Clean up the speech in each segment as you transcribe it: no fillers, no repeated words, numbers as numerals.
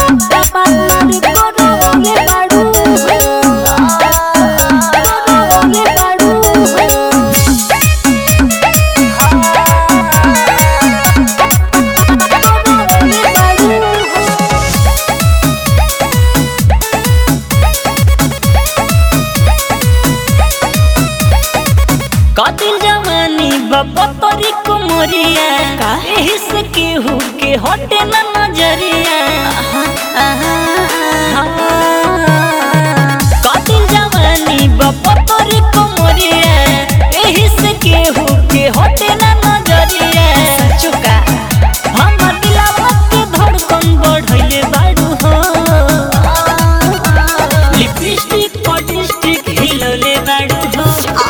कातिल जवानी बपतरी कुमरिया एही से केहू के हटे ना नजरिया। कातिल जवानी बपतरी कुमरिया एही से केहू के हटे ना नजरिया। चुका हम दिलवा के धड़कन बढ़इले बाड़ू हो। लिपस्टिक पॉटिस्टिक हिलले बाड़ू हो।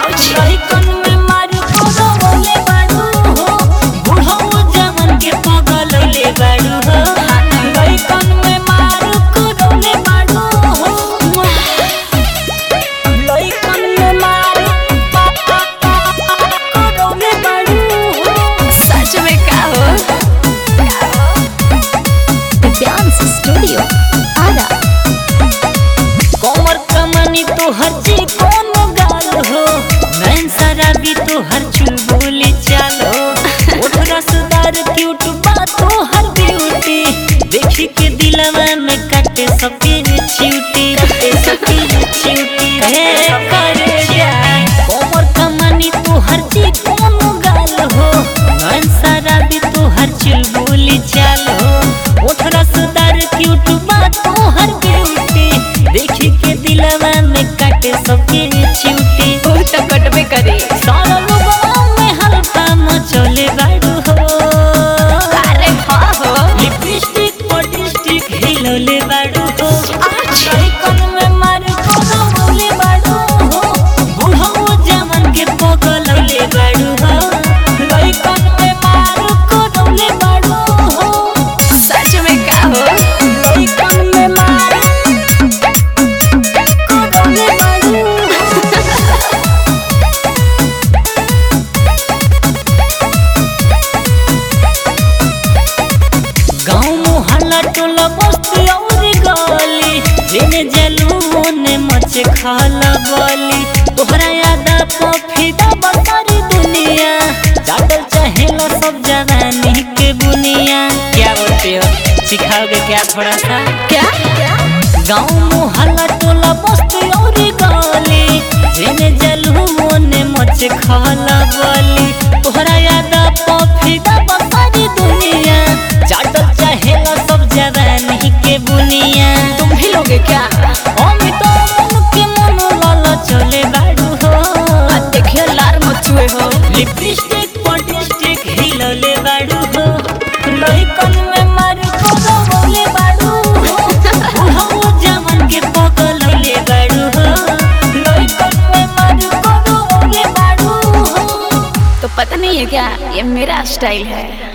स्टूडियो आरा कमर कमनी तो हर चीज कोनो गाल हो। नैन शराबी तो हर चुलबुली चालो। ओठ रसदार क्यूट बात तो हर ब्यूटी देखी के दिलवा में काटे सबके चिउटी। कमर कमनी तो हर चीज कोनो गाल हो। नैन शराबी तो हर चुलबुली चालो। ओठ रसदार क्यूट बात तो हर ब्यूटी देखी के दिलवा में काटे सबके चिउटी। तो कटबे करे सारा लोगवा में हल्का मचले बाड़ू हो। अरे हाँ हो लिपस्टिक पॉटिस्टिक हिलले बाड़ू हो। अच्छा कन में मार कोले बाड़ू हो। बुढ़ऊ जमन के पगलले बाड़ू हो। लइकन में मार कोले बाड़ू हो। सच में का हो लइकन में मार कोले बाड़ू गाँव मोहल्ला टोला बस्ती और गली जेने जलू ने मचे खाला बली। तोहरा यादा पफिदा बसारी दुनिया चाटल चाहेला सब जवानी के बुनिया। क्या बोलते हो सिखाओगे क्या थोड़ा सा? क्या गाँव मोहल्ला टोला बस्ती और गली जेने जलू ने मचे खाला बली। तोहरा यादा पफिदा बसारी दुनिया चाटल चाहेला सब जवानी के बुनिया। तुम भी लोगे क्या? अमिताभ के मन लाला चले बाड़ू हो। देखिए लार मचुए हो। लिपस्टिक पॉटिस्टिक हिलले बाड़ू हो। लइकन में मार कोले बाड़ू हो। बुढ़ऊ जमन के पगलले बाड़ू हो। लइकन में मार कोले बाड़ू हो। तो पता नहीं है क्या, ये मेरा स्टाइल है।